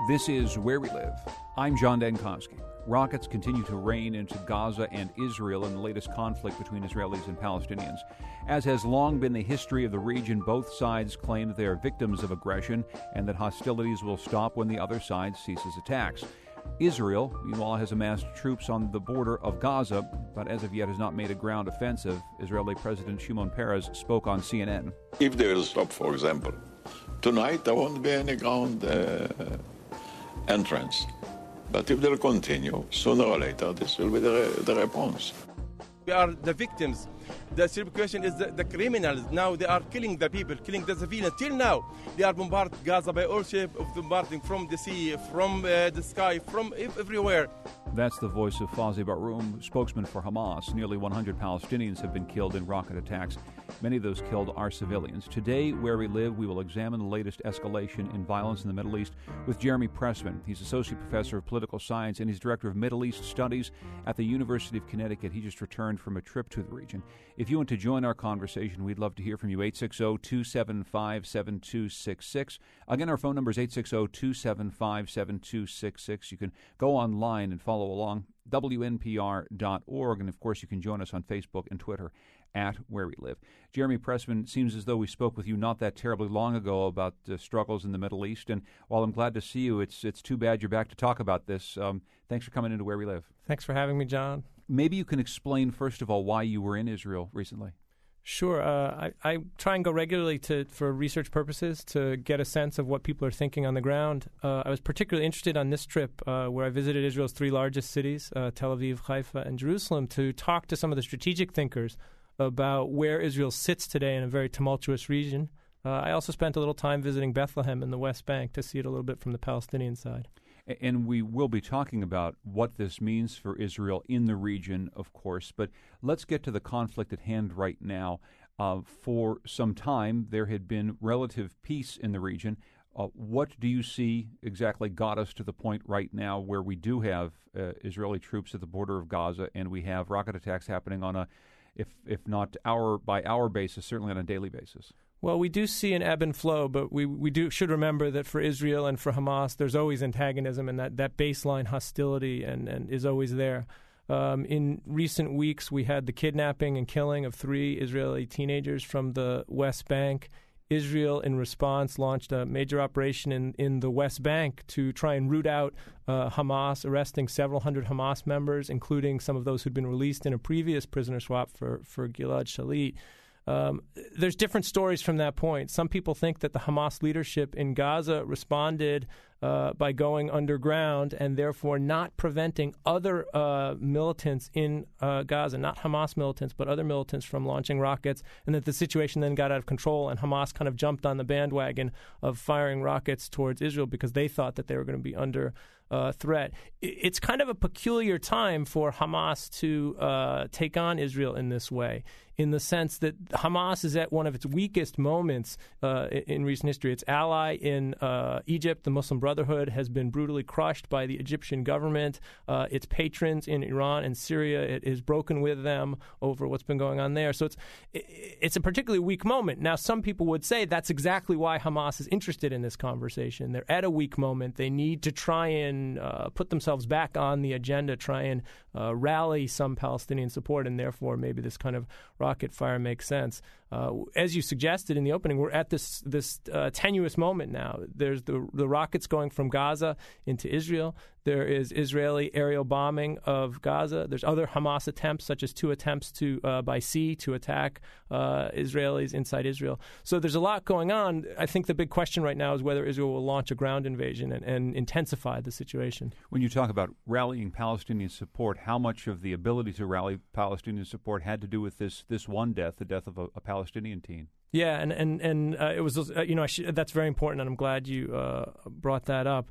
This is Where We Live. I'm John Dankosky. Rockets continue to rain into Gaza and Israel in the latest conflict between Israelis and Palestinians. As has long been the history of the region, both sides claim that they are victims of aggression and that hostilities will stop when the other side ceases attacks. Israel, meanwhile, has amassed troops on the border of Gaza, but as of yet has not made a ground offensive. Israeli President Shimon Peres spoke on CNN. If they will stop, for example, tonight there won't be any ground entrance. But if they'll continue, sooner or later, this will be the response. We are the victims. The situation is the criminals. Now they are killing the people, killing the civilians. Till now, they are bombarding Gaza by all shapes of bombarding from the sea, from the sky, from everywhere. That's the voice of Fawzi Baroum, spokesman for Hamas. Nearly 100 Palestinians have been killed in rocket attacks. Many of those killed are civilians. Today, Where We Live, we will examine the latest escalation in violence in the Middle East with Jeremy Pressman. He's Associate Professor of Political Science and he's Director of Middle East Studies at the University of Connecticut. He just returned from a trip to the region. If you want to join our conversation, we'd love to hear from you. 860-275-7266. Again, our phone number is 860-275-7266. You can go online and follow along, WNPR.org. And, of course, you can join us on Facebook and Twitter at Where We Live. Jeremy Pressman, seems as though we spoke with you not that terribly long ago about struggles in the Middle East. And while I'm glad to see you, it's too bad you're back to talk about this. Thanks for coming into Where We Live. Thanks for having me, John. Maybe you can explain, first of all, why you were in Israel recently. Sure. I try and go regularly for research purposes to get a sense of what people are thinking on the ground. I was particularly interested on this trip where I visited Israel's three largest cities, Tel Aviv, Haifa, and Jerusalem, to talk to some of the strategic thinkers about where Israel sits today in a very tumultuous region. I also spent a little time visiting Bethlehem in the West Bank to see it a little bit from the Palestinian side. And we will be talking about what this means for Israel in the region, of course. But let's get to the conflict at hand right now. For some time, there had been relative peace in the region. What do you see exactly got us to the point right now where we do have Israeli troops at the border of Gaza and we have rocket attacks happening on a, if not hour-by-hour basis, certainly on a daily basis? Well, we do see an ebb and flow, but we should remember that for Israel and for Hamas, there's always antagonism, and that baseline hostility and is always there. In recent weeks, we had the kidnapping and killing of 3 Israeli teenagers from the West Bank. Israel, in response, launched a major operation in the West Bank to try and root out Hamas, arresting several hundred Hamas members, including some of those who'd been released in a previous prisoner swap for Gilad Shalit. There's different stories from that point. Some people think that the Hamas leadership in Gaza responded by going underground and therefore not preventing other militants in Gaza, not Hamas militants, but other militants from launching rockets, and that the situation then got out of control and Hamas kind of jumped on the bandwagon of firing rockets towards Israel because they thought that they were going to be under threat. It's kind of a peculiar time for Hamas to take on Israel in this way, in the sense that Hamas is at one of its weakest moments in recent history. Its ally in Egypt, the Muslim Brotherhood, has been brutally crushed by the Egyptian government. Its patrons in Iran and Syria, it is broken with them over what's been going on there. So it's a particularly weak moment. Now, some people would say that's exactly why Hamas is interested in this conversation. They're at a weak moment. They need to try and put themselves back on the agenda, try and rally some Palestinian support, and therefore maybe this kind of rocket fire makes sense. As you suggested in the opening, we're at this tenuous moment now. There's the rockets going from Gaza into Israel. There is Israeli aerial bombing of Gaza. There's other Hamas attempts, such as 2 attempts by sea to attack Israelis inside Israel. So there's a lot going on. I think the big question right now is whether Israel will launch a ground invasion and intensify the situation. When you talk about rallying Palestinian support, how much of the ability to rally Palestinian support had to do with this one death, the death of a Palestinian teen? Yeah, and it was that's very important, and I'm glad you brought that up.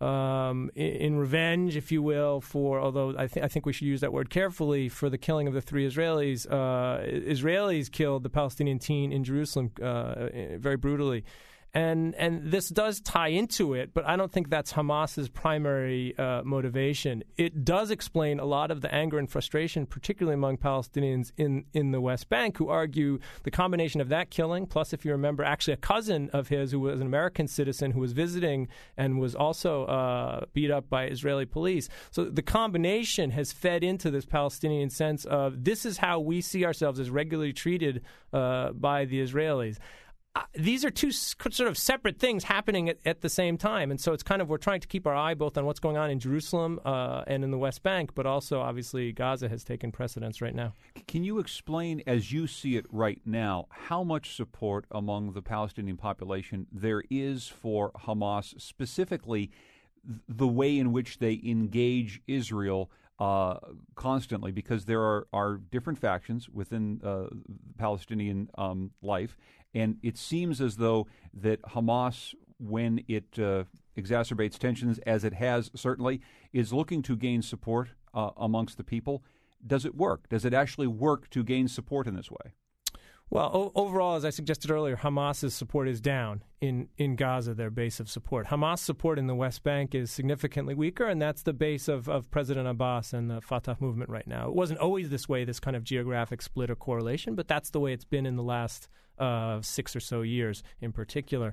In revenge, if you will, although I think we should use that word carefully, for the killing of the 3 Israelis. Israelis killed the Palestinian teen in Jerusalem very brutally. And this does tie into it, but I don't think that's Hamas's primary motivation. It does explain a lot of the anger and frustration, particularly among Palestinians in the West Bank, who argue the combination of that killing, plus, if you remember, actually a cousin of his who was an American citizen who was visiting and was also beat up by Israeli police. So the combination has fed into this Palestinian sense of this is how we see ourselves as regularly treated by the Israelis. These are two sort of separate things happening at the same time. And so it's kind of we're trying to keep our eye both on what's going on in Jerusalem and in the West Bank, but also, obviously, Gaza has taken precedence right now. Can you explain, as you see it right now, how much support among the Palestinian population there is for Hamas, specifically the way in which they engage Israel constantly? Because there are different factions within Palestinian life, and it seems as though that Hamas, when it exacerbates tensions, as it has certainly, is looking to gain support amongst the people. Does it work? Does it actually work to gain support in this way? Well, overall, as I suggested earlier, Hamas's support is down in Gaza, their base of support. Hamas support in the West Bank is significantly weaker, and that's the base of President Abbas and the Fatah movement right now. It wasn't always this way, this kind of geographic split or correlation, but that's the way it's been in the last 6 or so years in particular.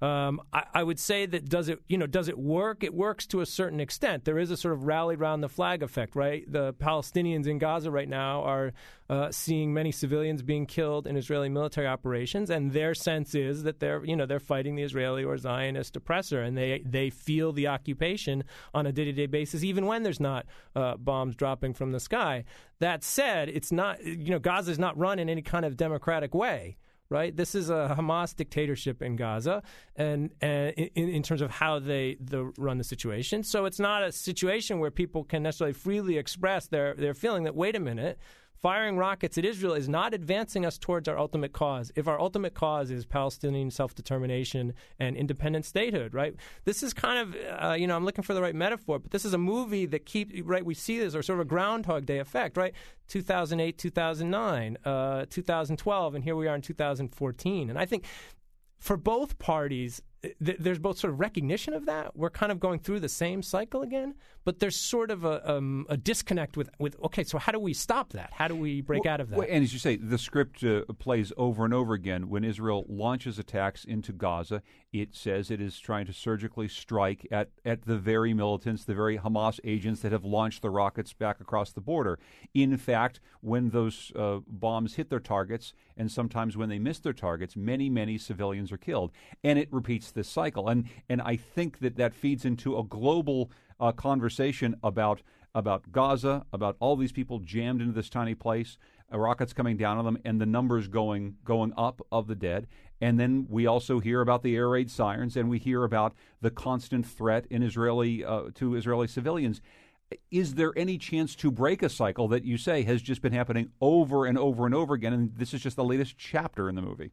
I would say that does it work? It works to a certain extent. There is a sort of rally round the flag effect, right? The Palestinians in Gaza right now are seeing many civilians being killed in Israeli military operations, and their sense is that they're fighting the Israeli or Zionist oppressor, and they feel the occupation on a day-to-day basis, even when there's not bombs dropping from the sky. That said, it's not Gaza is not run in any kind of democratic way. Right, this is a Hamas dictatorship in Gaza, and in terms of how they run the situation. So it's not a situation where people can necessarily freely express their feeling that, wait a minute, firing rockets at Israel is not advancing us towards our ultimate cause. If our ultimate cause is Palestinian self-determination and independent statehood, right? This is kind of, I'm looking for the right metaphor, but this is a movie that we see this as sort of a Groundhog Day effect, right? 2008, 2009, 2012, and here we are in 2014. And I think for both parties, there's both sort of recognition of that. We're kind of going through the same cycle again, but there's sort of a disconnect with okay, so how do we stop that? How do we break out of that? And as you say, the script plays over and over again. When Israel launches attacks into Gaza, it says it is trying to surgically strike at the very militants, the very Hamas agents that have launched the rockets back across the border. In fact, when those bombs hit their targets, and sometimes when they miss their targets, many, many civilians are killed. And it repeats this cycle. And I think that feeds into a global conversation about Gaza, about all these people jammed into this tiny place, rockets coming down on them, and the numbers going up of the dead. And then we also hear about the air raid sirens, and we hear about the constant threat in to Israeli civilians. Is there any chance to break a cycle that you say has just been happening over and over and over again, and this is just the latest chapter in the movie?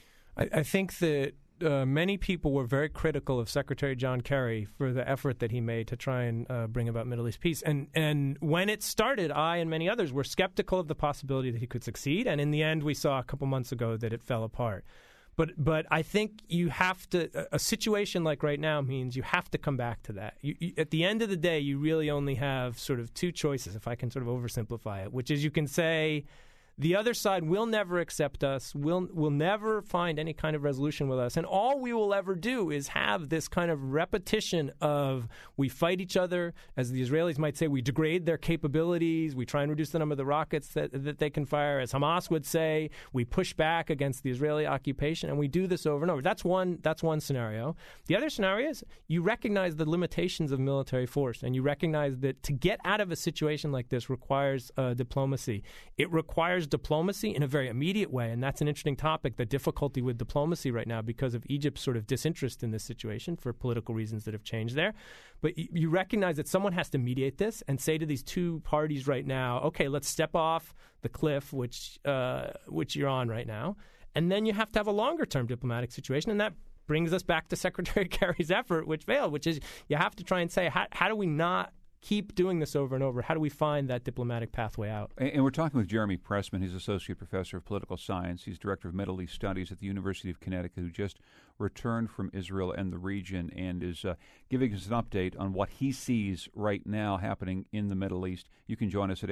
I think that many people were very critical of Secretary John Kerry for the effort that he made to try and bring about Middle East peace. And when it started, I and many others were skeptical of the possibility that he could succeed. And in the end, we saw a couple months ago that it fell apart. But I think you have to – a situation like right now means you have to come back to that. At the end of the day, you really only have sort of two choices, if I can sort of oversimplify it, which is you can say – the other side will never accept us, will never find any kind of resolution with us. And all we will ever do is have this kind of repetition of we fight each other. As the Israelis might say, we degrade their capabilities. We try and reduce the number of the rockets that they can fire. As Hamas would say, we push back against the Israeli occupation. And we do this over and over. That's one scenario. The other scenario is you recognize the limitations of military force. And you recognize that to get out of a situation like this requires diplomacy. It requires diplomacy in a very immediate way, and that's an interesting topic, the difficulty with diplomacy right now because of Egypt's sort of disinterest in this situation for political reasons that have changed there. But you recognize that someone has to mediate this and say to these two parties right now, okay, let's step off the cliff which you're on right now, and then you have to have a longer-term diplomatic situation, and that brings us back to Secretary Kerry's effort, which failed, which is you have to try and say, how do we not keep doing this over and over? How do we find that diplomatic pathway out? And we're talking with Jeremy Pressman. He's Associate Professor of Political Science. He's Director of Middle East Studies at the University of Connecticut, who just returned from Israel and the region and is giving us an update on what he sees right now happening in the Middle East. You can join us at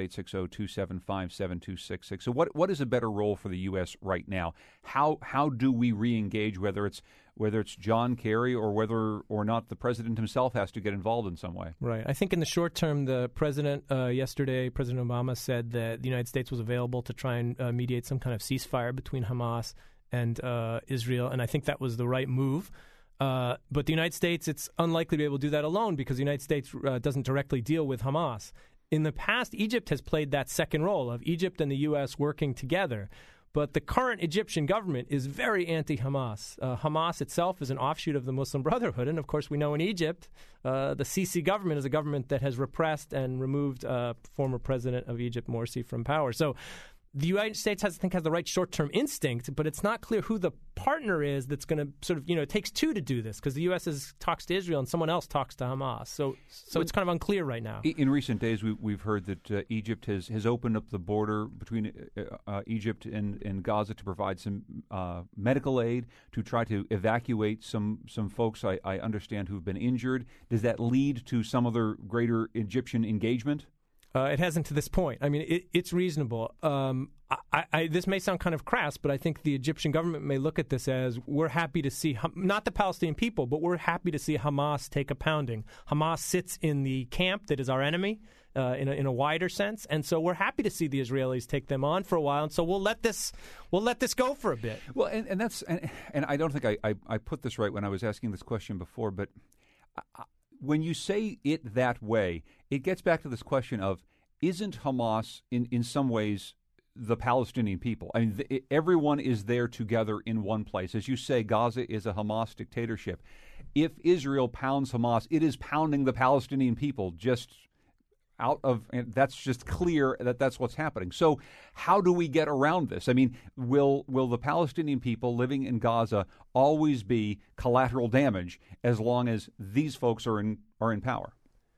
860-275-7266. So what is a better role for the U.S. right now? How do we re-engage, whether it's John Kerry or whether or not the president himself has to get involved in some way? Right. I think in the short term, the president yesterday, President Obama said that the United States was available to try and mediate some kind of ceasefire between Hamas and Israel, and I think that was the right move. But the United States, it's unlikely to be able to do that alone because the United States doesn't directly deal with Hamas. In the past, Egypt has played that second role of Egypt and the U.S. working together. But the current Egyptian government is very anti-Hamas. Hamas itself is an offshoot of the Muslim Brotherhood. And, of course, we know in Egypt, the Sisi government is a government that has repressed and removed former president of Egypt, Morsi, from power. So the United States, has the right short-term instinct, but it's not clear who the partner is that's going to sort of, it takes two to do this because the U.S. talks to Israel and someone else talks to Hamas. So it's kind of unclear right now. In recent days, we've heard that Egypt has opened up the border between Egypt and Gaza to provide some medical aid, to try to evacuate some folks, I understand, who've been injured. Does that lead to some other greater Egyptian engagement? It hasn't to this point. I mean, it's reasonable. This may sound kind of crass, but I think the Egyptian government may look at this as we're happy to see, not the Palestinian people, but we're happy to see Hamas take a pounding. Hamas sits in the camp that is our enemy in a wider sense, and so we're happy to see the Israelis take them on for a while, and so we'll let this go for a bit. Well, and that's and I don't think I put this right when I was asking this question before, but when you say it that way, it gets back to this question of, isn't Hamas in some ways the Palestinian people? I mean, everyone is there together in one place. As you say, Gaza is a Hamas dictatorship. If Israel pounds Hamas, it is pounding the Palestinian people just out of, and that's just clear that's what's happening. So how do we get around this? I mean, will the Palestinian people living in Gaza always be collateral damage as long as these folks are in power?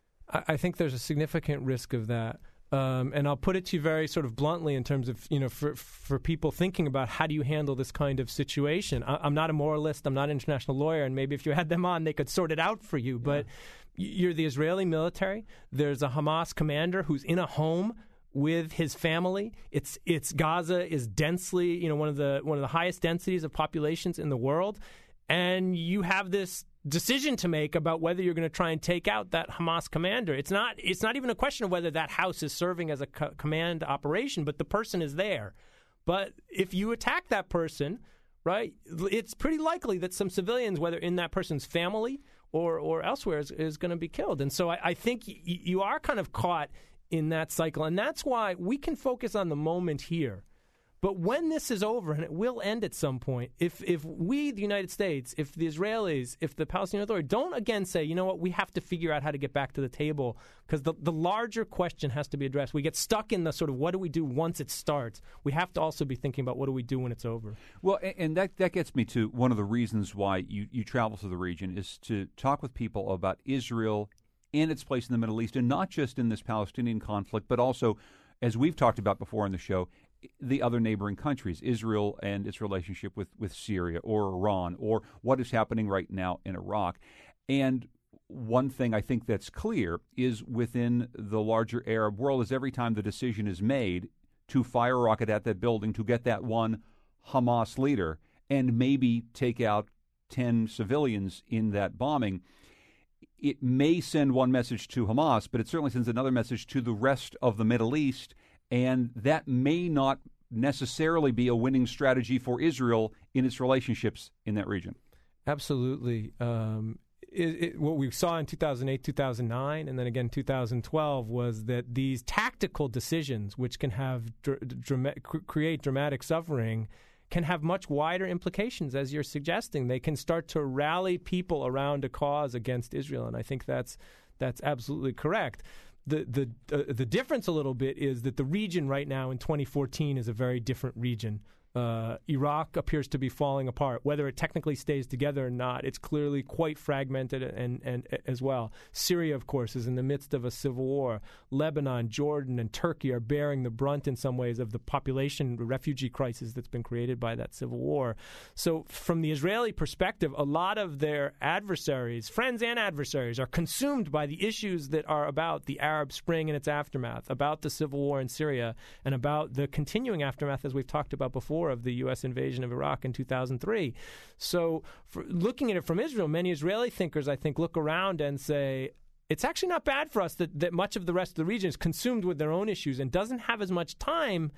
I think there's a significant risk of that. And I'll put it to you very sort of bluntly in terms of, for people thinking about how do you handle this kind of situation. I'm not a moralist. I'm not an international lawyer. And maybe if you had them on, they could sort it out for you. But you're the Israeli military. There's a Hamas commander who's in a home with his family. It's Gaza is densely, one of the highest densities of populations in the world. And you have this decision to make about whether you're going to try and take out that Hamas commander. It's not even a question of whether that house is serving as a command operation, but the person is there. But if you attack that person, right, it's pretty likely that some civilians, whether in that person's family or elsewhere, is going to be killed. And so I think you are kind of caught in that cycle. And that's why we can focus on the moment here. But when this is over, and it will end at some point, if we, the United States, if the Israelis, if the Palestinian Authority don't again say, you know what, we have to figure out how to get back to the table, because the larger question has to be addressed. We get stuck in the sort of what do we do once it starts. We have to also be thinking about what do we do when it's over. Well, and that gets me to one of the reasons why you travel to the region is to talk with people about Israel and its place in the Middle East, and not just in this Palestinian conflict, but also, as we've talked about before on the show, the other neighboring countries, Israel and its relationship with Syria or Iran, or what is happening right now in Iraq. And one thing I think that's clear is within the larger Arab world is every time the decision is made to fire a rocket at that building to get that one Hamas leader and maybe take out 10 civilians in that bombing, it may send one message to Hamas, but it certainly sends another message to the rest of the Middle East. And that may not necessarily be a winning strategy for Israel in its relationships in that region. Absolutely. What we saw in 2008, 2009, and then again 2012 was that these tactical decisions, which can have create dramatic suffering, can have much wider implications, as you're suggesting. They can start to rally people around a cause against Israel, and I think that's absolutely correct. The difference a little bit is that the region right now in 2014 is a very different region Iraq appears to be falling apart. Whether it technically stays together or not, it's clearly quite fragmented and as well. Syria, of course, is in the midst of a civil war. Lebanon, Jordan, and Turkey are bearing the brunt in some ways of the population, the refugee crisis that's been created by that civil war. So from the Israeli perspective, a lot of their adversaries, friends and adversaries, are consumed by the issues that are about the Arab Spring and its aftermath, about the civil war in Syria, and about the continuing aftermath, as we've talked about before, of the U.S. invasion of Iraq in 2003. So looking at it from Israel, many Israeli thinkers, I think, look around and say, it's actually not bad for us that much of the rest of the region is consumed with their own issues and doesn't have as much time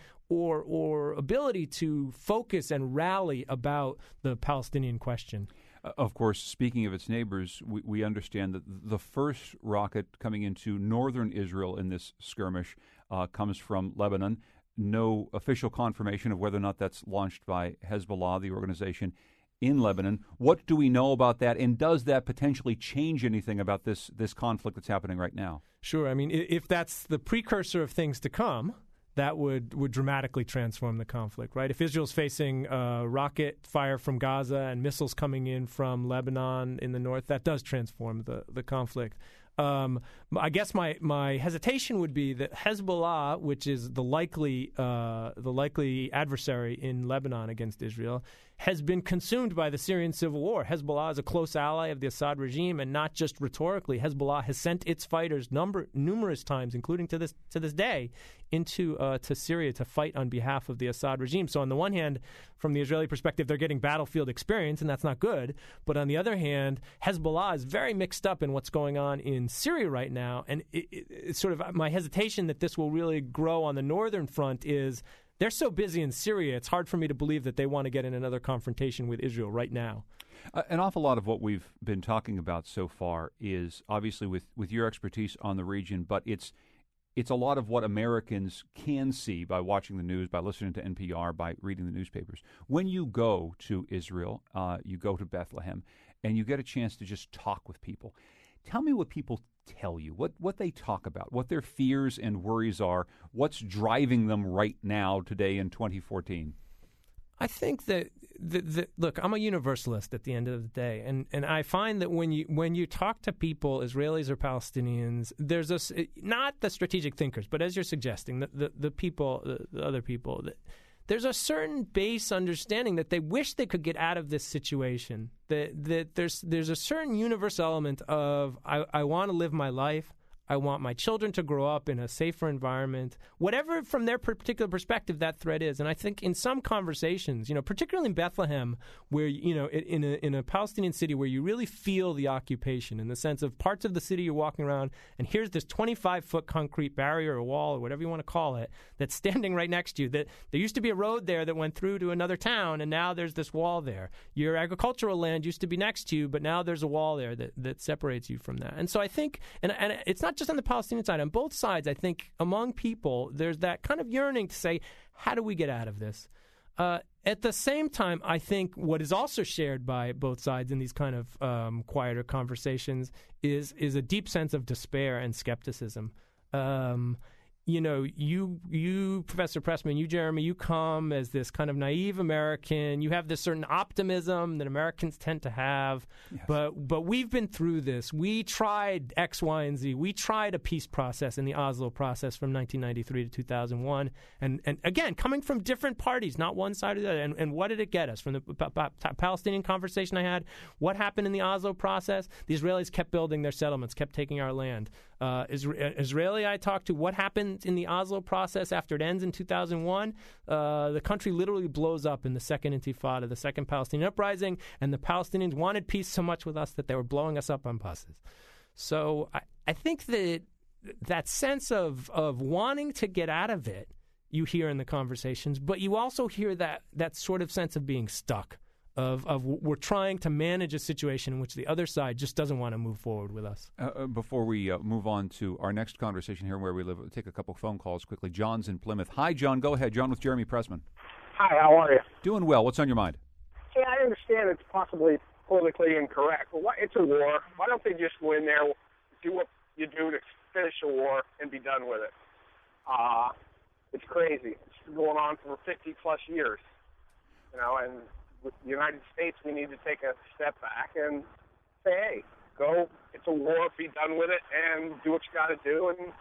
or ability to focus and rally about the Palestinian question. Of course, speaking of its neighbors, we understand that the first rocket coming into northern Israel in this skirmish comes from Lebanon. No official confirmation of whether or not that's launched by Hezbollah, the organization in Lebanon. What do we know about that, and does that potentially change anything about this conflict that's happening right now? Sure. I mean, if that's the precursor of things to come, that would dramatically transform the conflict, right? If Israel's facing rocket fire from Gaza and missiles coming in from Lebanon in the north, that does transform the conflict. I guess my hesitation would be that Hezbollah, which is the likely adversary in Lebanon against Israel, has been consumed by the Syrian civil war. Hezbollah is a close ally of the Assad regime, and not just rhetorically. Hezbollah has sent its fighters numerous times, including to this day, into to Syria to fight on behalf of the Assad regime. So on the one hand, from the Israeli perspective, they're getting battlefield experience, and that's not good. But on the other hand, Hezbollah is very mixed up in what's going on in Syria right now. And it's sort of my hesitation that this will really grow on the northern front is they're so busy in Syria, it's hard for me to believe that they want to get in another confrontation with Israel right now. An awful lot of what we've been talking about so far is obviously with your expertise on the region, but it's a lot of what Americans can see by watching the news, by listening to NPR, by reading the newspapers. When you go to Israel, you go to Bethlehem, and you get a chance to just talk with people. Tell me what people tell you, what they talk about, what their fears and worries are, what's driving them right now, today in 2014. I think that look, I'm a universalist at the end of the day, and I find that when you talk to people, Israelis or Palestinians, there's not the strategic thinkers, but as you're suggesting, the people, the other people, there's a certain base understanding that they wish they could get out of this situation. That there's a certain universal element of I want to live my life. I want my children to grow up in a safer environment, whatever from their particular perspective that threat is. And I think in some conversations, particularly in Bethlehem, where, in a Palestinian city where you really feel the occupation in the sense of parts of the city you're walking around, and here's this 25-foot concrete barrier or wall or whatever you want to call it that's standing right next to you. That there used to be a road there that went through to another town, and now there's this wall there. Your agricultural land used to be next to you, but now there's a wall there that separates you from that. And so I think, and it's not just on the Palestinian side, on both sides, I think among people, there's that kind of yearning to say, how do we get out of this? At the same time, I think what is also shared by both sides in these kind of quieter conversations is a deep sense of despair and skepticism. You, Professor Pressman, you, Jeremy, you come as this kind of naive American. You have this certain optimism that Americans tend to have. Yes. But we've been through this. We tried X, Y, and Z. We tried a peace process in the Oslo process from 1993 to 2001. And again, coming from different parties, not one side or the other. And what did it get us? From the Palestinian conversation I had, what happened in the Oslo process? The Israelis kept building their settlements, kept taking our land. Israeli I talked to, what happened in the Oslo process after it ends in 2001? The country literally blows up in the second Intifada, the second Palestinian uprising, and the Palestinians wanted peace so much with us that they were blowing us up on buses. So I think that sense of wanting to get out of it, you hear in the conversations, but you also hear that sort of sense of being stuck. Of we're trying to manage a situation in which the other side just doesn't want to move forward with us. Before we move on to our next conversation here where we live, we'll take a couple phone calls quickly. John's in Plymouth. Hi, John. Go ahead. John with Jeremy Pressman. Hi, how are you? Doing well. What's on your mind? Yeah, I understand it's possibly politically incorrect, but it's a war. Why don't they just go in there, do what you do to finish a war, and be done with it? It's crazy. It's been going on for 50-plus years. And with the United States, we need to take a step back and say, hey, go, it's a war, be done with it, and do what you got to do, and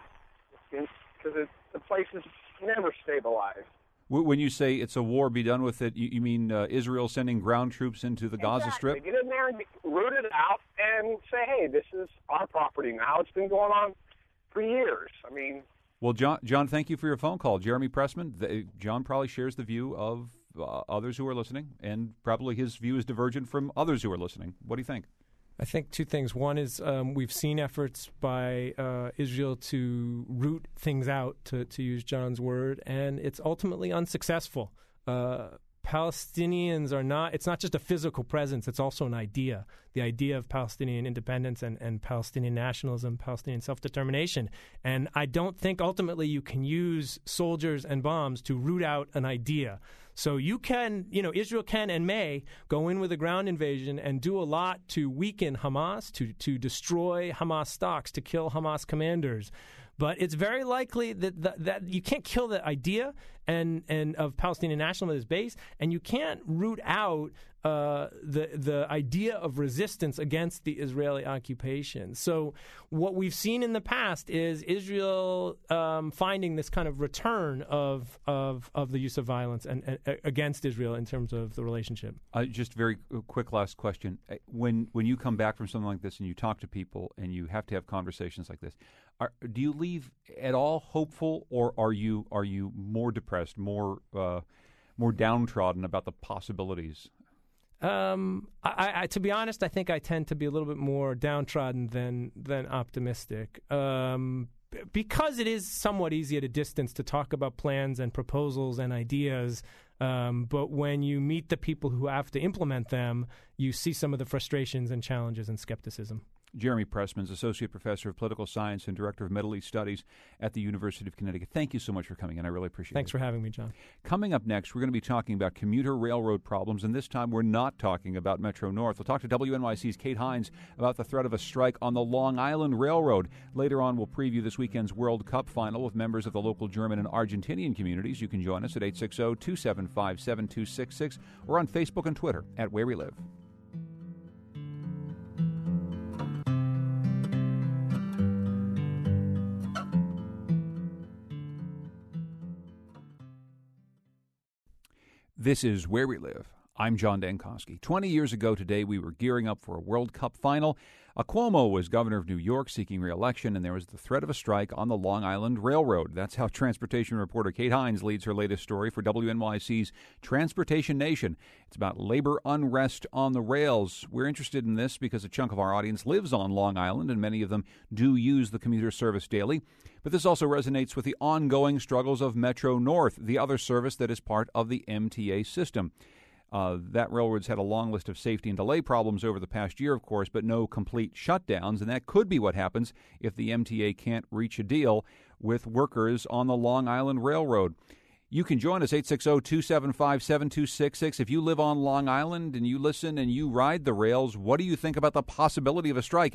because the place is never stabilized. When you say it's a war, be done with it, you mean Israel sending ground troops into the Gaza Strip? Get in there and root it out and say, hey, this is our property now. It's been going on for years. I mean... Well, John, thank you for your phone call. Jeremy Pressman, John probably shares the view of others who are listening, and probably his view is divergent from others who are listening. What do you think? I think two things. One is we've seen efforts by Israel to root things out, to use John's word, and it's ultimately unsuccessful. Palestinians are not, it's not just a physical presence, it's also an idea. The idea of Palestinian independence and Palestinian nationalism, Palestinian self-determination. And I don't think ultimately you can use soldiers and bombs to root out an idea. So you can, Israel can and may go in with a ground invasion and do a lot to weaken Hamas, to destroy Hamas stocks, to kill Hamas commanders. But it's very likely that you can't kill the idea and of Palestinian nationalism as base, and you can't root out the idea of resistance against the Israeli occupation. So what we've seen in the past is Israel finding this kind of return of the use of violence and against Israel in terms of the relationship. Just very quick last question. When you come back from something like this and you talk to people and you have to have conversations like this, do you leave at all hopeful, or are you more depressed, more downtrodden about the possibilities? To be honest, I think I tend to be a little bit more downtrodden than optimistic, because it is somewhat easy at a distance to talk about plans and proposals and ideas. But when you meet the people who have to implement them, you see some of the frustrations and challenges and skepticism. Jeremy Pressman is Associate Professor of Political Science and Director of Middle East Studies at the University of Connecticut. Thank you so much for coming in. I really appreciate it. Thanks for having me, John. Coming up next, we're going to be talking about commuter railroad problems, and this time we're not talking about Metro North. We'll talk to WNYC's Kate Hines about the threat of a strike on the Long Island Railroad. Later on, we'll preview this weekend's World Cup final with members of the local German and Argentinian communities. You can join us at 860-275-7266 or on Facebook and Twitter at Where We Live. This is Where We Live. I'm John Dankosky. 20 years ago today, we were gearing up for a World Cup final. Cuomo was governor of New York seeking re-election, and there was the threat of a strike on the Long Island Railroad. That's how transportation reporter Kate Hines leads her latest story for WNYC's Transportation Nation. It's about labor unrest on the rails. We're interested in this because a chunk of our audience lives on Long Island, and many of them do use the commuter service daily. But this also resonates with the ongoing struggles of Metro North, the other service that is part of the MTA system. That railroad's had a long list of safety and delay problems over the past year, of course, but no complete shutdowns, and that could be what happens if the MTA can't reach a deal with workers on the Long Island Railroad. You can join us, 860-275-7266. If you live on Long Island and you listen and you ride the rails, what do you think about the possibility of a strike?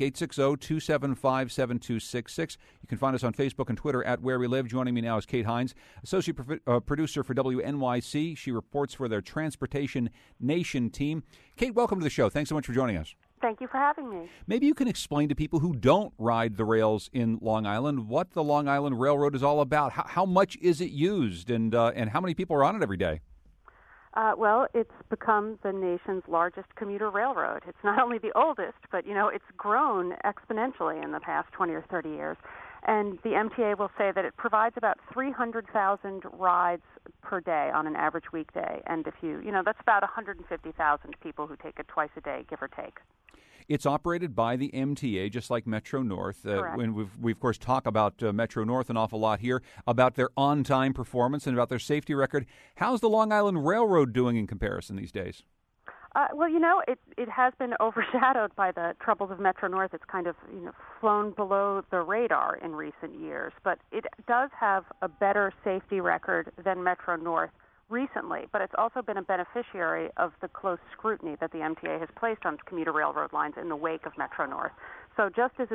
860-275-7266. You can find us on Facebook and Twitter at Where We Live. Joining me now is Kate Hines, Associate Producer for WNYC. She reports for their Transportation Nation team. Kate, welcome to the show. Thanks so much for joining us. Thank you for having me. Maybe you can explain to people who don't ride the rails in Long Island what the Long Island Railroad is all about. How much is it used, and how many people are on it every day? Well, it's become the nation's largest commuter railroad. It's not only the oldest, but, it's grown exponentially in the past 20 or 30 years. And the MTA will say that it provides about 300,000 rides per day on an average weekday. And if that's about 150,000 people who take it twice a day, give or take. It's operated by the MTA, just like Metro North. And we of course, talk about Metro North an awful lot here, about their on-time performance and about their safety record. How's the Long Island Railroad doing in comparison these days? Well, it has been overshadowed by the troubles of Metro North. It's kind of, flown below the radar in recent years. But it does have a better safety record than Metro North recently, but it's also been a beneficiary of the close scrutiny that the MTA has placed on commuter railroad lines in the wake of Metro North. So just as the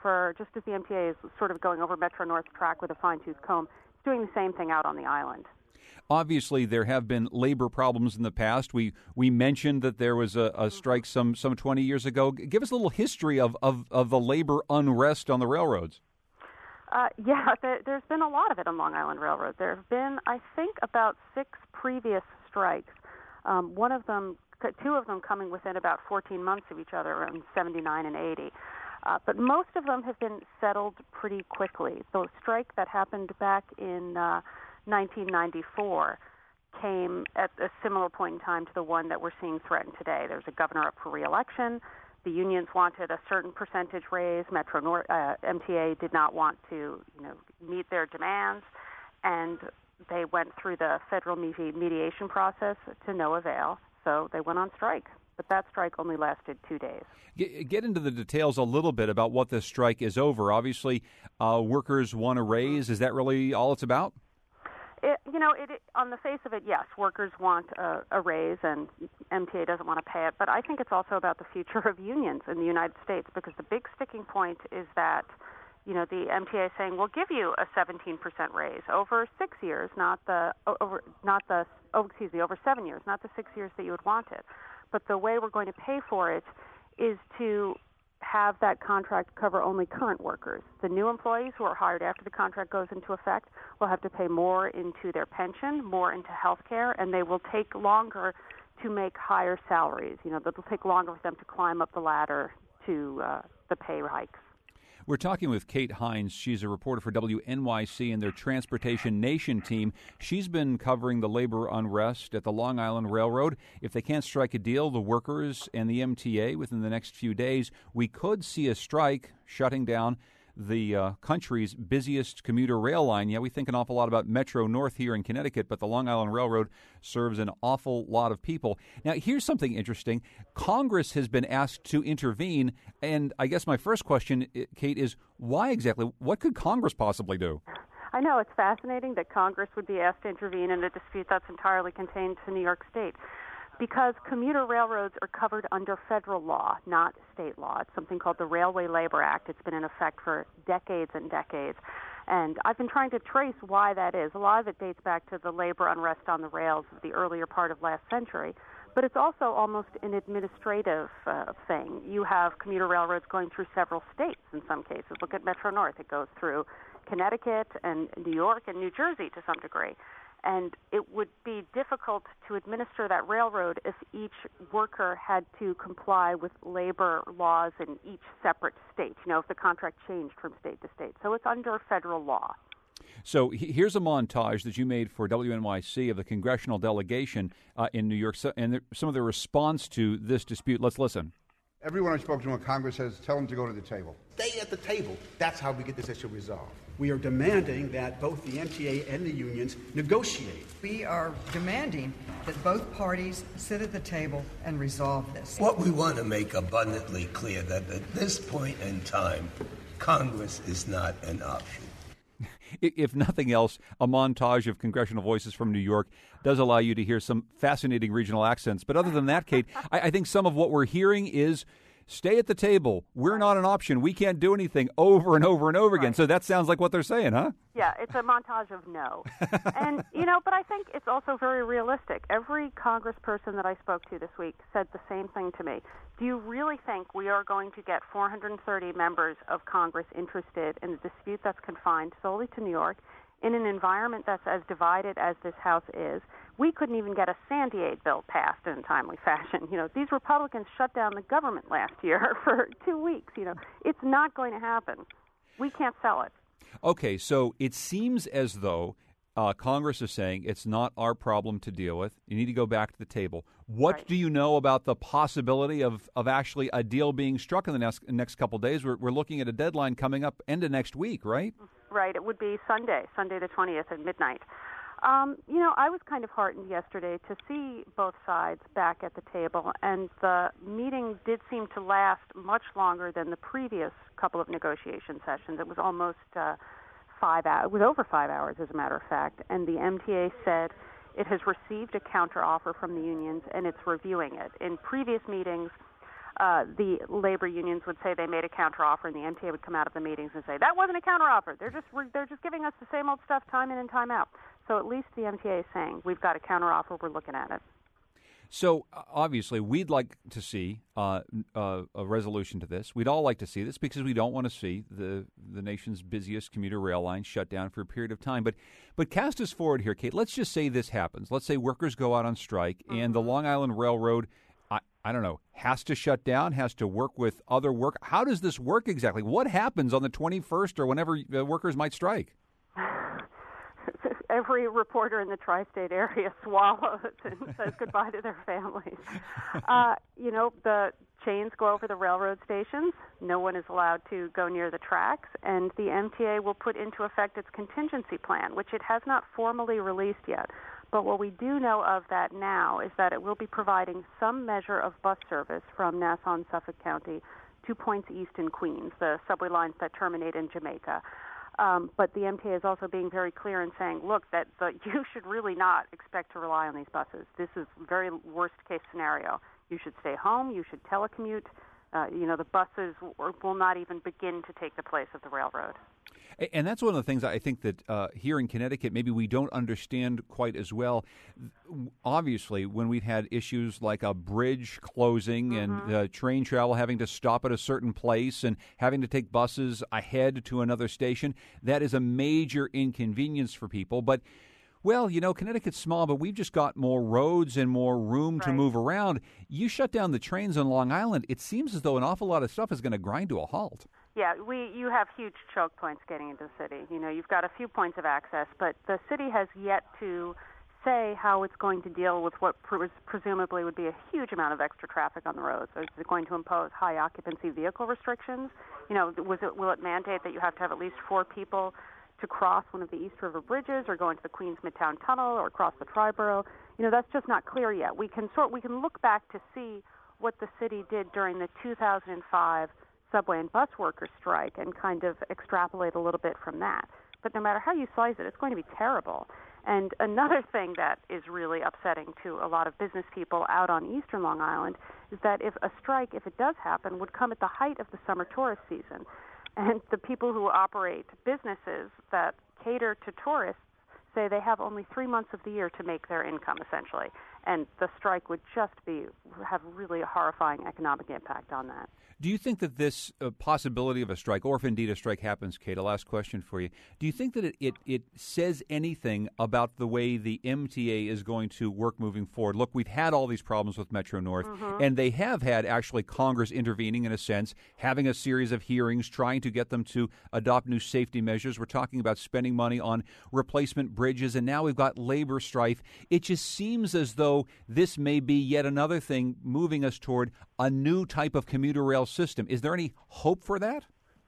MTA is sort of going over Metro North's track with a fine-tooth comb, it's doing the same thing out on the island. Obviously, there have been labor problems in the past. We mentioned that there was a strike some 20 years ago. Give us a little history of the labor unrest on the railroads. There's been a lot of it on Long Island Railroad. There have been, I think, about 6 previous strikes. Two of them coming within about 14 months of each other in 79 and 80. But most of them have been settled pretty quickly. The strike that happened back in 1994 came at a similar point in time to the one that we're seeing threatened today. There was a governor up for re-election. The unions wanted a certain percentage raise. MTA did not want to, meet their demands, and they went through the federal mediation process to no avail. So they went on strike. But that strike only lasted 2 days. Get into the details a little bit about what this strike is over. Obviously, workers want a raise. Is that really all it's about? On the face of it, yes, workers want a raise, and MTA doesn't want to pay it. But I think it's also about the future of unions in the United States, because the big sticking point is that, the MTA is saying we'll give you a 17% raise over 6 years, over 7 years, not the 6 years that you had wanted. But the way we're going to pay for it is to have that contract cover only current workers. The new employees who are hired after the contract goes into effect will have to pay more into their pension, more into health care, and they will take longer to make higher salaries. It'll take longer for them to climb up the ladder to the pay hikes. We're talking with Kate Hines. She's a reporter for WNYC and their Transportation Nation team. She's been covering the labor unrest at the Long Island Railroad. If they can't strike a deal, the workers and the MTA, within the next few days, we could see a strike shutting down the country's busiest commuter rail line. Yeah, we think an awful lot about Metro North here in Connecticut, but the Long Island Railroad serves an awful lot of people. Now, here's something interesting. Congress has been asked to intervene, and I guess my first question, Kate, is why exactly? What could Congress possibly do? I know, it's fascinating that Congress would be asked to intervene in a dispute that's entirely contained to New York State, because commuter railroads are covered under federal law, not state law. It's something called the Railway Labor Act. It's been in effect for decades and decades. And I've been trying to trace why that is. A lot of it dates back to the labor unrest on the rails of the earlier part of last century. But it's also almost an administrative thing. You have commuter railroads going through several states in some cases. Look at Metro North. It goes through Connecticut and New York and New Jersey to some degree. And it would be difficult to administer that railroad if each worker had to comply with labor laws in each separate state, if the contract changed from state to state. So it's under federal law. So here's a montage that you made for WNYC of the congressional delegation in New York, and some of the response to this dispute. Let's listen. Everyone I spoke to in Congress says, tell them to go to the table. Stay at the table. That's how we get this issue resolved. We are demanding that both the MTA and the unions negotiate. We are demanding that both parties sit at the table and resolve this. What we want to make abundantly clear that at this point in time, Congress is not an option. If nothing else, a montage of congressional voices from New York does allow you to hear some fascinating regional accents. But other than that, Kate, I think some of what we're hearing is stay at the table. We're not an option. We can't do anything, over and over and over again. So that sounds like what they're saying, huh? Yeah, it's a montage of no. And, but I think it's also very realistic. Every congressperson that I spoke to this week said the same thing to me. Do you really think we are going to get 430 members of Congress interested in a dispute that's confined solely to New York in an environment that's as divided as this House is? We couldn't even get a Sandy Aid bill passed in a timely fashion. These Republicans shut down the government last year for 2 weeks. It's not going to happen. We can't sell it. Okay, so it seems as though Congress is saying it's not our problem to deal with. You need to go back to the table. What do you know about the possibility of actually a deal being struck in the next couple of days? We're looking at a deadline coming up end of next week, right? Right. It would be Sunday the 20th at midnight. I was kind of heartened yesterday to see both sides back at the table, and the meeting did seem to last much longer than the previous couple of negotiation sessions. It was almost 5 hours. It was over 5 hours, as a matter of fact, and the MTA said it has received a counteroffer from the unions, and it's reviewing it. In previous meetings, the labor unions would say they made a counteroffer, and the MTA would come out of the meetings and say, that wasn't a counteroffer. They're just giving us the same old stuff time in and time out. So at least the MTA is saying, we've got a counteroffer, we're looking at it. So, obviously, we'd like to see a resolution to this. We'd all like to see this because we don't want to see the nation's busiest commuter rail line shut down for a period of time. But cast us forward here, Kate. Let's just say this happens. Let's say workers go out on strike and the Long Island Railroad, I don't know, has to shut down, has to work with other work. How does this work exactly? What happens on the 21st or whenever workers might strike? Every reporter in the tri-state area swallows and says goodbye to their families. The chains go over the railroad stations. No one is allowed to go near the tracks, and the MTA will put into effect its contingency plan, which it has not formally released yet. But what we do know of that now is that it will be providing some measure of bus service from Nassau and Suffolk County to points east in Queens, the subway lines that terminate in Jamaica. But the MTA is also being very clear in saying, look, that you should really not expect to rely on these buses. This is very worst-case scenario. You should stay home. You should telecommute. The buses will not even begin to take the place of the railroad. And that's one of the things I think that here in Connecticut, maybe we don't understand quite as well. Obviously, when we've had issues like a bridge closing and train travel having to stop at a certain place and having to take buses ahead to another station, that is a major inconvenience for people. But, well, Connecticut's small, but we've just got more roads and more room to move around. You shut down the trains on Long Island, it seems as though an awful lot of stuff is going to grind to a halt. Yeah, you have huge choke points getting into the city. You've got a few points of access, but the city has yet to say how it's going to deal with what presumably would be a huge amount of extra traffic on the roads. Is it going to impose high occupancy vehicle restrictions? Will it mandate that you have to have at least 4 people to cross one of the East River bridges or go into the Queens Midtown Tunnel or cross the Triborough? That's just not clear yet. We can look back to see what the city did during the 2005 subway and bus workers strike and kind of extrapolate a little bit from that. But no matter how you slice it, it's going to be terrible. And another thing that is really upsetting to a lot of business people out on eastern Long Island is that if a strike, if it does happen, would come at the height of the summer tourist season. And the people who operate businesses that cater to tourists say they have only 3 months of the year to make their income, essentially. And the strike would just have really a horrifying economic impact on that. Do you think that this possibility of a strike, or if indeed a strike happens, Kate, a last question for you, do you think that it says anything about the way the MTA is going to work moving forward? Look, we've had all these problems with Metro North, and they have had actually Congress intervening in a sense, having a series of hearings, trying to get them to adopt new safety measures. We're talking about spending money on replacement bridges, and now we've got labor strife. It just seems as though this may be yet another thing moving us toward a new type of commuter rail system. Is there any hope for that?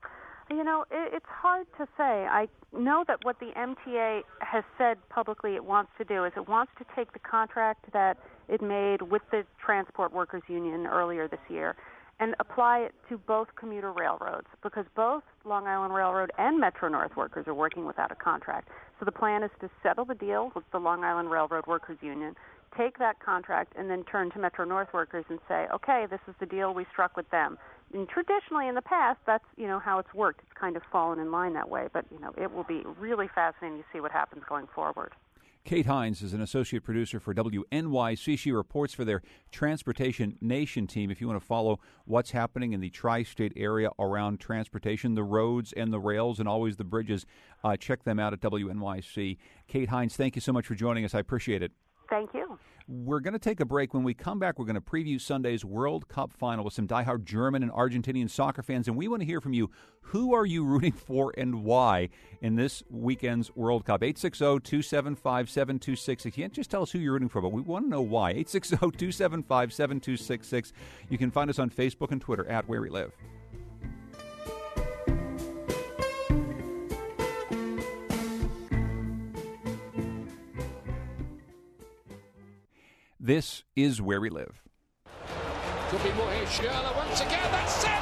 It's hard to say. I know that what the MTA has said publicly it wants to do is it wants to take the contract that it made with the Transport Workers Union earlier this year and apply it to both commuter railroads, because both Long Island Railroad and Metro North workers are working without a contract. So the plan is to settle the deal with the Long Island Railroad Workers Union, take that contract, and then turn to Metro North workers and say, okay, this is the deal we struck with them. And traditionally in the past, that's, how it's worked. It's kind of fallen in line that way. But, it will be really fascinating to see what happens going forward. Kate Hines is an associate producer for WNYC. She reports for their Transportation Nation team. If you want to follow what's happening in the tri-state area around transportation, the roads and the rails and always the bridges, check them out at WNYC. Kate Hines, thank you so much for joining us. I appreciate it. Thank you. We're going to take a break. When we come back, we're going to preview Sunday's World Cup final with some diehard German and Argentinian soccer fans, and we want to hear from you. Who are you rooting for and why in this weekend's World Cup? 860-275-7266. You can't just tell us who you're rooting for, but we want to know why. 860-275-7266. You can find us on Facebook and Twitter at Where We Live. This is Where We Live. Could be more here. Schürrle once again. That's 7!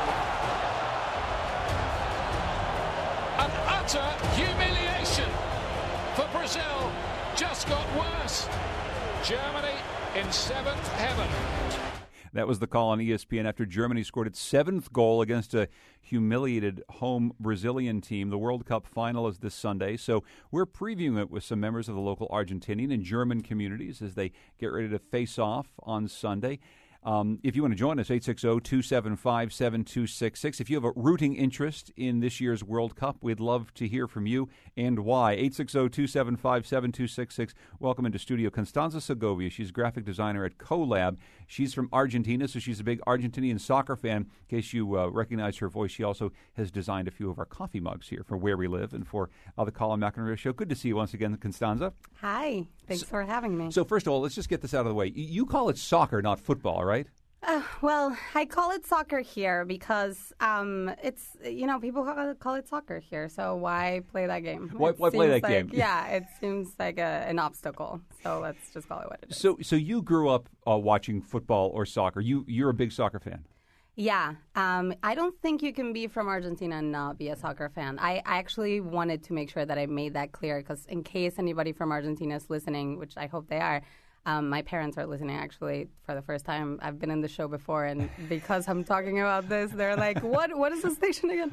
An utter humiliation for Brazil. Just got worse. Germany in 7th heaven. That was the call on ESPN after Germany scored its 7th goal against a humiliated home Brazilian team. The World Cup final is this Sunday, so we're previewing it with some members of the local Argentinian and German communities as they get ready to face off on Sunday. If you want to join us, 860-275-7266. If you have a rooting interest in this year's World Cup, we'd love to hear from you and why. 860-275-7266. Welcome into studio Constanza Segovia. She's graphic designer at CoLab. She's from Argentina, so she's a big Argentinian soccer fan. In case you recognize her voice, she also has designed a few of our coffee mugs here for Where We Live and for the Colin McInerney Show. Good to see you once again, Constanza. Hi. Thanks for having me. So first of all, let's just get this out of the way. You call it soccer, not football, right? Well, I call it soccer here because it's, people call it soccer here. So why play that game? Why play that game? Yeah, it seems like an obstacle. So let's just call it what it is. So you grew up watching football or soccer. You're a big soccer fan. Yeah. I don't think you can be from Argentina and not be a soccer fan. I actually wanted to make sure that I made that clear because in case anybody from Argentina is listening, which I hope they are, my parents are listening, actually, for the first time. I've been in the show before, and because I'm talking about this, they're like, what is the station again?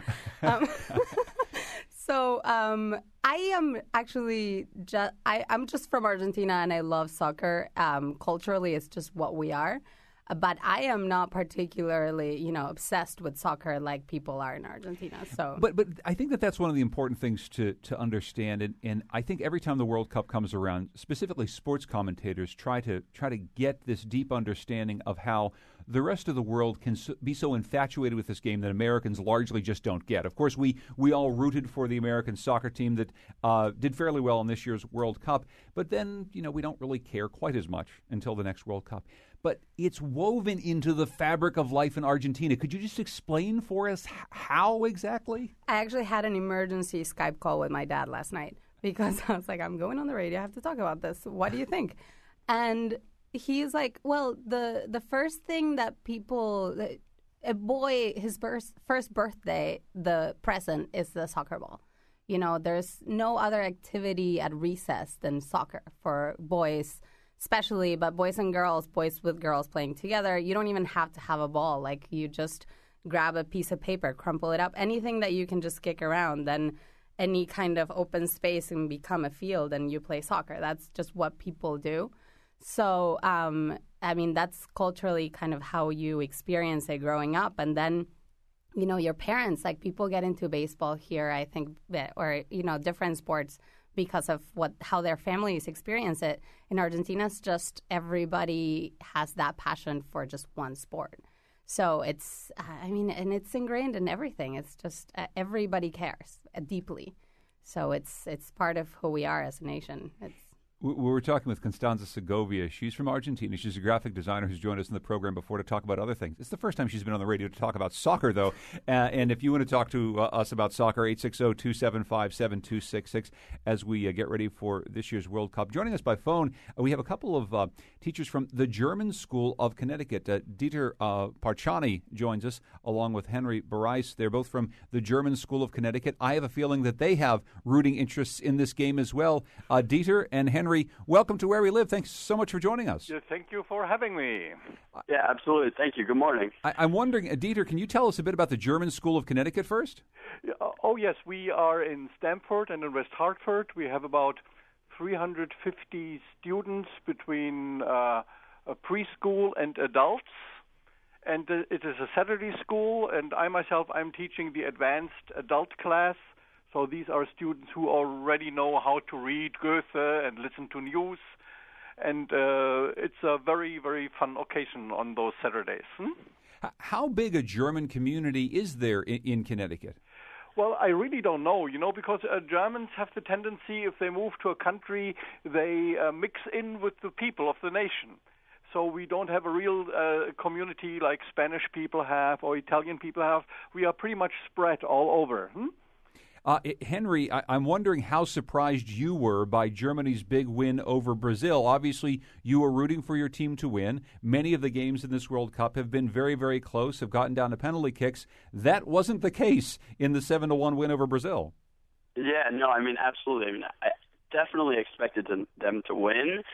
So I am actually I'm just from Argentina, and I love soccer. Culturally, it's just what we are. But I am not particularly, obsessed with soccer like people are in Argentina. So, but I think that's one of the important things to understand, and I think every time the World Cup comes around, specifically sports commentators try to get this deep understanding of how the rest of the world can be so infatuated with this game that Americans largely just don't get. Of course, we all rooted for the American soccer team that did fairly well in this year's World Cup, but then we don't really care quite as much until the next World Cup. But it's woven into the fabric of life in Argentina. Could you just explain for us how exactly? I actually had an emergency Skype call with my dad last night because I was like, I'm going on the radio. I have to talk about this. What do you think? And he's like, well, the first thing that a boy, his first birthday, the present is the soccer ball. There's no other activity at recess than soccer for boys, especially, but boys with girls playing together. You don't even have to have a ball. Like, you just grab a piece of paper, crumple it up, anything that you can just kick around, then any kind of open space can become a field and you play soccer. That's just what people do. So, that's culturally kind of how you experience it growing up. And then, your parents, like, people get into baseball here, I think, or, different sports because of how their families experience it. In Argentina, it's just everybody has that passion for just one sport. So it's, and it's ingrained in everything. It's just everybody cares deeply. So it's part of who we are as a nation. We were talking with Constanza Segovia. She's from Argentina. She's a graphic designer who's joined us in the program before to talk about other things. It's the first time she's been on the radio to talk about soccer, though. And if you want to talk to us about soccer, 860-275-7266 as we get ready for this year's World Cup. Joining us by phone, we have a couple of teachers from the German School of Connecticut. Dieter Parchani joins us along with Henry Barais. They're both from the German School of Connecticut. I have a feeling that they have rooting interests in this game as well. Dieter and Henry, welcome to Where We Live. Thanks so much for joining us. Yeah, thank you for having me. Yeah, absolutely. Thank you. Good morning. I'm wondering, Dieter, can you tell us a bit about the German School of Connecticut first? Oh, yes. We are in Stamford and in West Hartford. We have about 350 students between preschool and adults. And it is a Saturday school, and I'm teaching the advanced adult class. So these are students who already know how to read Goethe and listen to news. And it's a very, very fun occasion on those Saturdays. How big a German community is there in Connecticut? Well, I really don't know, because Germans have the tendency, if they move to a country, they mix in with the people of the nation. So we don't have a real community like Spanish people have or Italian people have. We are pretty much spread all over. Henry, I'm wondering how surprised you were by Germany's big win over Brazil. Obviously, you were rooting for your team to win. Many of the games in this World Cup have been very, very close, have gotten down to penalty kicks. That wasn't the case in the 7-1 win over Brazil. Yeah, no, absolutely. I definitely expected them to win.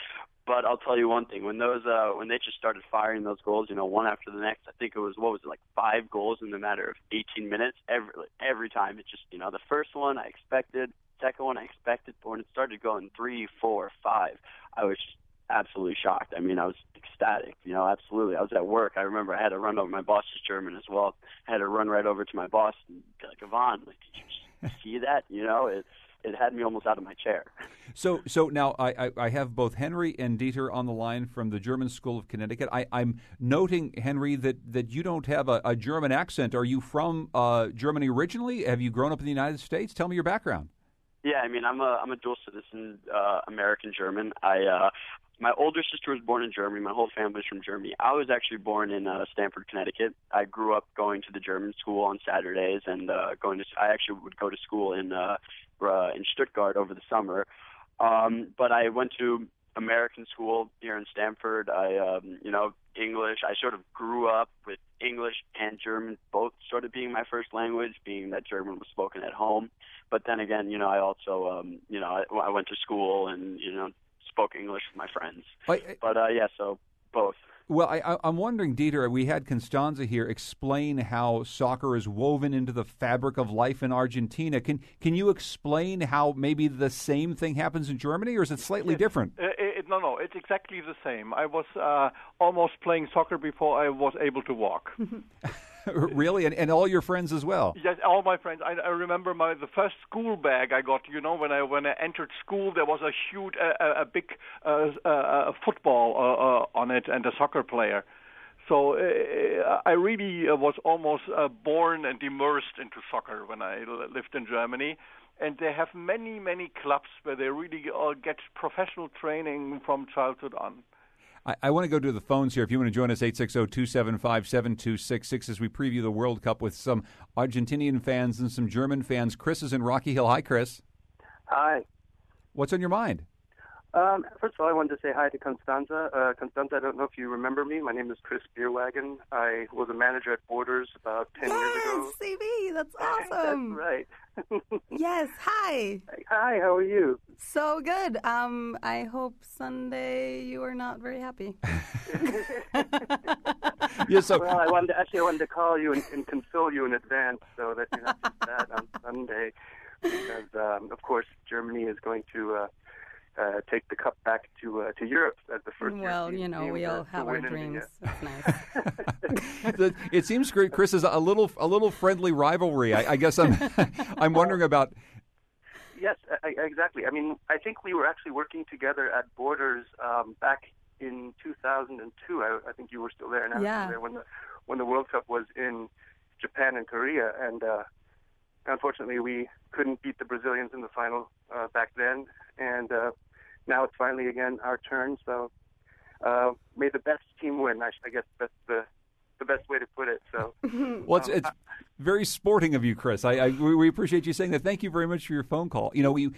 But I'll tell you one thing: when they just started firing those goals, one after the next, I think it was 5 goals in the matter of 18 minutes. Every time, it just the first one I expected, second one I expected, but when it started going 3, 4, 5, I was just absolutely shocked. I mean, I was ecstatic. Absolutely. I was at work. I remember I had to run over. My boss is German as well. I had to run right over to my boss and be like, Yvonne, did you see that? It had me almost out of my chair. So now I have both Henry and Dieter on the line from the German School of Connecticut. I'm noting, Henry, that you don't have a German accent. Are you from Germany originally? Have you grown up in the United States? Tell me your background. Yeah, I mean, I'm a dual citizen, American German. My older sister was born in Germany. My whole family's from Germany. I was actually born in Stamford, Connecticut. I grew up going to the German school on Saturdays and I actually would go to school in Stuttgart over the summer. But I went to American school here in Stamford. English. I sort of grew up with English and German both sort of being my first language, being that German was spoken at home. But then again, I also, I went to school and, spoke English with my friends. So both. Well, I'm wondering, Dieter, we had Constanza here explain how soccer is woven into the fabric of life in Argentina. Can you explain how maybe the same thing happens in Germany, or is it slightly different? No, it's exactly the same. I was almost playing soccer before I was able to walk. Really? And all your friends as well? Yes, all my friends. I remember the first school bag I got. When I entered school, there was a huge, a big football on it and a soccer player. So I really was almost born and immersed into soccer when I lived in Germany. And they have many, many clubs where they really get professional training from childhood on. I want to go to the phones here. If you want to join us, 860-275-7266 as we preview the World Cup with some Argentinian fans and some German fans. Chris is in Rocky Hill. Hi, Chris. Hi. What's on your mind? First of all, I wanted to say hi to Constanza. Constanza, I don't know if you remember me. My name is Chris Beerwagen. I was a manager at Borders about 10 years ago. Yes, CB, that's awesome. That's right. Yes, hi. Hi, how are you? So good. I hope Sunday you are not very happy. Yes, well, I wanted to call you and console you in advance so that you're not too sad on Sunday because, of course, Germany is going to take the cup back to Europe as the first. Well, we all have our dreams. It's nice. It seems Chris is a little friendly rivalry. I guess I'm wondering about. Yes, exactly. I mean, I think we were actually working together at Borders back in 2002. I think you were still there, and I was still there when the World Cup was in Japan and Korea, and unfortunately we couldn't beat the Brazilians in the final back then, and now it's finally again our turn. So may the best team win. I guess that's the best way to put it. So, well, it's very sporting of you, Chris. We appreciate you saying that. Thank you very much for your phone call.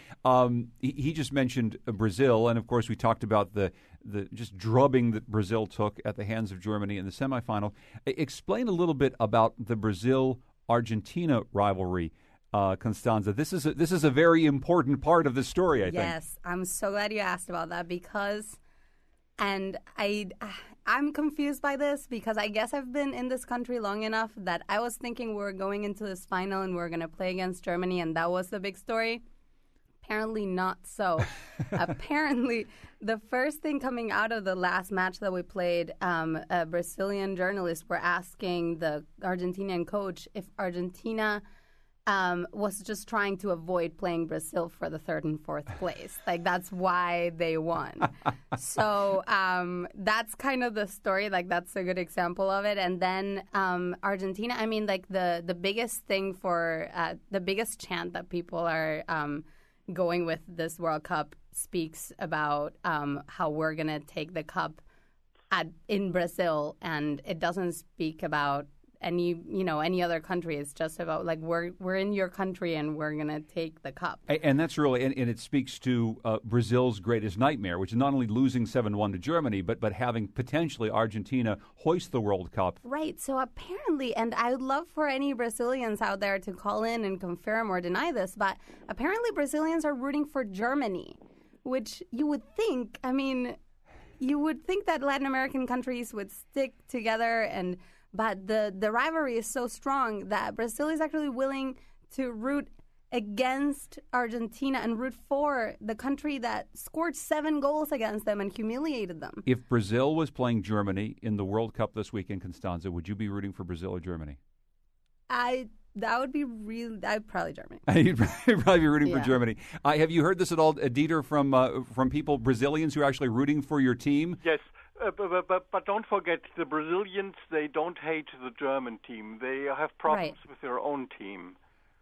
He just mentioned Brazil, and of course we talked about the just drubbing that Brazil took at the hands of Germany in the semifinal. Explain a little bit about the Brazil-Argentina rivalry. Constanza, this is a very important part of the story, I think. Yes, I'm so glad you asked about that because, and I'm confused by this because I guess I've been in this country long enough that I was thinking we were going into this final and we were going to play against Germany and that was the big story. Apparently not so. Apparently, the first thing coming out of the last match that we played, Brazilian journalists were asking the Argentinian coach if Argentina was just trying to avoid playing Brazil for the third and fourth place. Like, that's why they won. So that's kind of the story. Like, that's a good example of it. And then Argentina, I mean, like, the biggest thing for the biggest chant that people are going with this World Cup speaks about how we're going to take the cup in Brazil. And it doesn't speak about any other country. It's just about like we're in your country and we're going to take the cup. And that's really, and it speaks to Brazil's greatest nightmare, which is not only losing 7-1 to Germany, but having potentially Argentina hoist the World Cup. Right. So apparently, and I would love for any Brazilians out there to call in and confirm or deny this, but apparently Brazilians are rooting for Germany, which you would think, I mean, you would think that Latin American countries would stick together, but the rivalry is so strong that Brazil is actually willing to root against Argentina and root for the country that scored 7 goals against them and humiliated them. If Brazil was playing Germany in the World Cup this weekend, Constanza, would you be rooting for Brazil or Germany? That would be I'd probably Germany. You'd probably be rooting for Germany. Have you heard this at all, Dieter, from people, Brazilians who are actually rooting for your team? Yes, but don't forget, the Brazilians, they don't hate the German team. They have problems with their own team.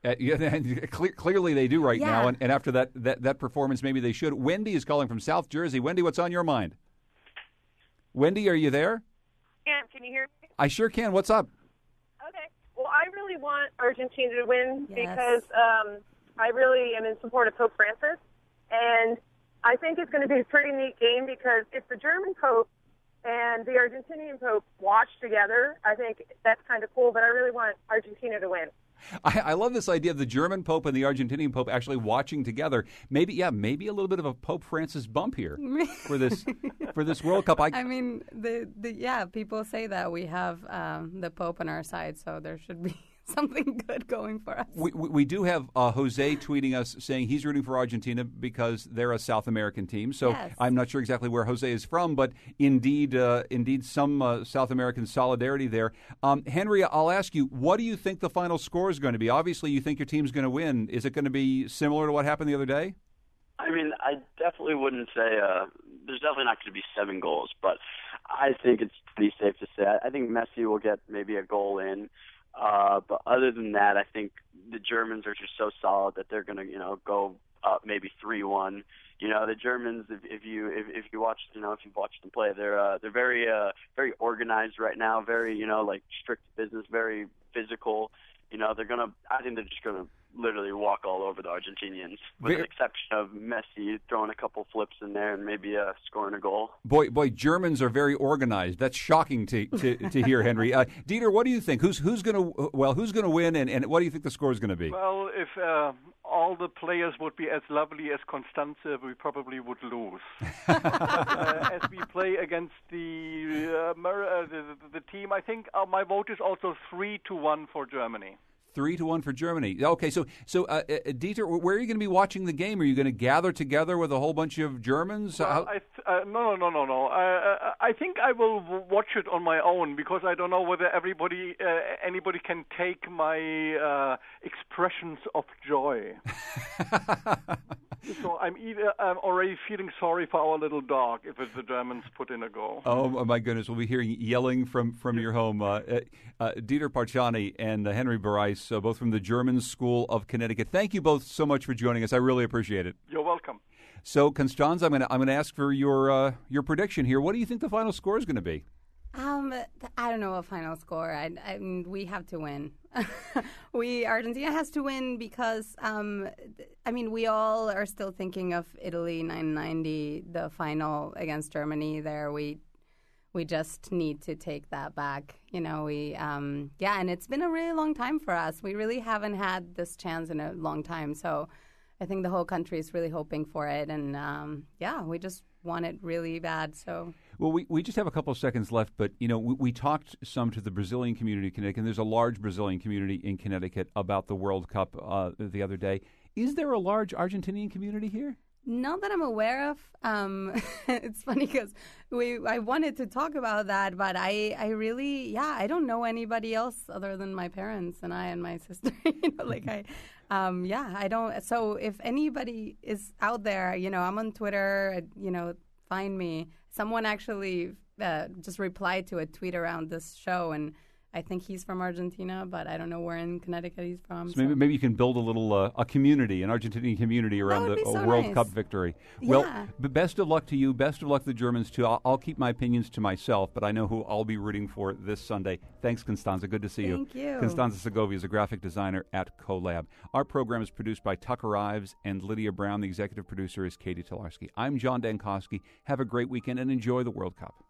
Clearly they do right now, and after that performance, maybe they should. Wendy is calling from South Jersey. Wendy, what's on your mind? Wendy, are you there? Can you hear me? I sure can. What's up? Okay. Well, I really want Argentina to win because I really am in support of Pope Francis, and I think it's going to be a pretty neat game because if the German Pope and the Argentinian Pope watch together, I think that's kind of cool, but I really want Argentina to win. I love this idea of the German Pope and the Argentinian Pope actually watching together. Maybe a little bit of a Pope Francis bump here for this World Cup. I mean, people say that we have the Pope on our side, so there should be something good going for us. We do have Jose tweeting us saying he's rooting for Argentina because they're a South American team. So I'm not sure exactly where Jose is from, but indeed some South American solidarity there. Henry, I'll ask you, what do you think the final score is going to be? Obviously, you think your team's going to win. Is it going to be similar to what happened the other day? I mean, I definitely wouldn't say there's definitely not going to be 7 goals, but I think it's pretty safe to say. I think Messi will get maybe a goal in. But other than that, I think the Germans are just so solid that they're going to, go up maybe 3-1. The Germans, if you watch, if you've watched them play, they're very very organized right now, very strict business, very physical. I think they're just gonna literally walk all over the Argentinians, with the exception of Messi throwing a couple flips in there and maybe scoring a goal. Boy, Germans are very organized. That's shocking to hear, Henry. Dieter, what do you think? Who's going to win, and what do you think the score is going to be? Well, if all the players would be as lovely as Constanze, we probably would lose. As we play against the team, I think my vote is also 3-1 for Germany. 3-1 for Germany. Okay, so Dieter, where are you going to be watching the game? Are you going to gather together with a whole bunch of Germans? Well, no. I think I will watch it on my own because I don't know whether anybody can take my expressions of joy. So I'm already feeling sorry for our little dog if the Germans put in a goal. Oh my goodness, we'll be hearing yelling from your home. Dieter Parchani and Henry Barais, both from the German School of Connecticut. Thank you both so much for joining us. I really appreciate it. You're welcome. So, Constanze, I'm going to ask for your prediction here. What do you think the final score is going to be? I don't know a final score. I mean, we have to win. Argentina has to win because, we all are still thinking of Italy 1990, the final against Germany there. We just need to take that back. And it's been a really long time for us. We really haven't had this chance in a long time. So I think the whole country is really hoping for it. And, we just want it really bad. So. Well, we just have a couple of seconds left, but, we talked some to the Brazilian community in Connecticut, and there's a large Brazilian community in Connecticut about the World Cup the other day. Is there a large Argentinian community here? Not that I'm aware of. It's funny because I wanted to talk about that, but I really, I don't know anybody else other than my parents and I and my sister. I don't. So if anybody is out there, I'm on Twitter, find me. Someone actually just replied to a tweet around this show, and I think he's from Argentina, but I don't know where in Connecticut he's from. So maybe you can build a little a community, an Argentinian community around the World Cup victory. Well, best of luck to you. Best of luck to the Germans, too. I'll keep my opinions to myself, but I know who I'll be rooting for this Sunday. Thanks, Constanze. Good to see you. Thank you. Constanze Segovia is a graphic designer at CoLab. Our program is produced by Tucker Ives and Lydia Brown. The executive producer is Katie Tolarski. I'm John Dankosky. Have a great weekend and enjoy the World Cup.